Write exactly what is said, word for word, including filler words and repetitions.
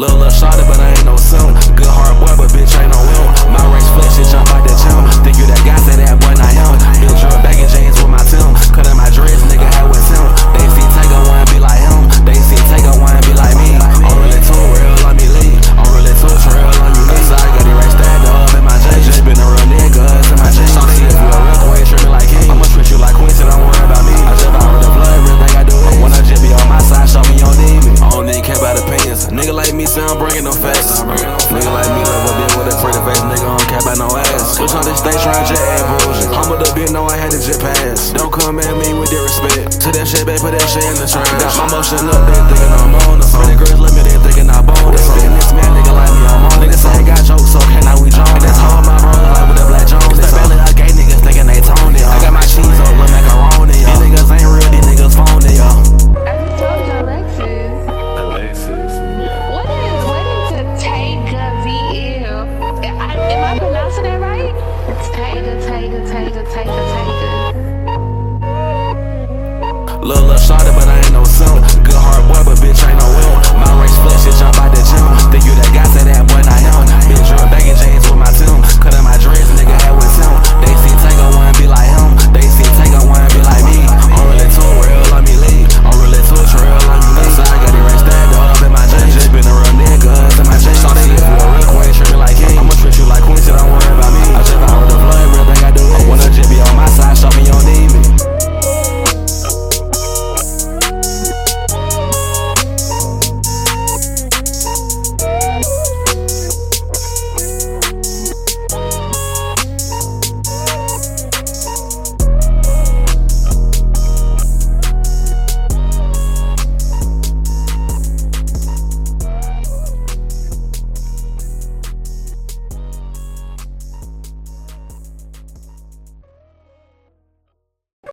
Little little shorty, but I ain't no son. Good hard boy, but bitch ain't no will. My race flex, shit jump out the gym. Think you that guy, say that boy, not him. Bill Drew bagging jeans with my Tim. Cut in my dress, nigga, had with him. They see take a one, be like him. They see take a one, be like me. I'm really too real, let me leave. I'm really too trail, let me leave. So I got the right stacked up in my J. Just been a real nigga, in my jeans. See if you a real queen, treat me like king. I'ma treat you like queen, so don't worry about me. I just bought with the blood, everything I do. When I just be on my side, show me you don't need me. I don't even care about opinions. Nigga like me, say I'm bringing them facts. Nigga like me, love a bitch with a pretty face. Nigga don't care about no ass. Switch on this stage, trying to add bullshit. I'm with the bitch, know I had to jet pass. Don't come at me with disrespect. To that shit, babe, put that shit in the trash. Got my motion up, they thinking I'm on. The pretty girls let me, they thinking I'm on. They saying this man, nigga like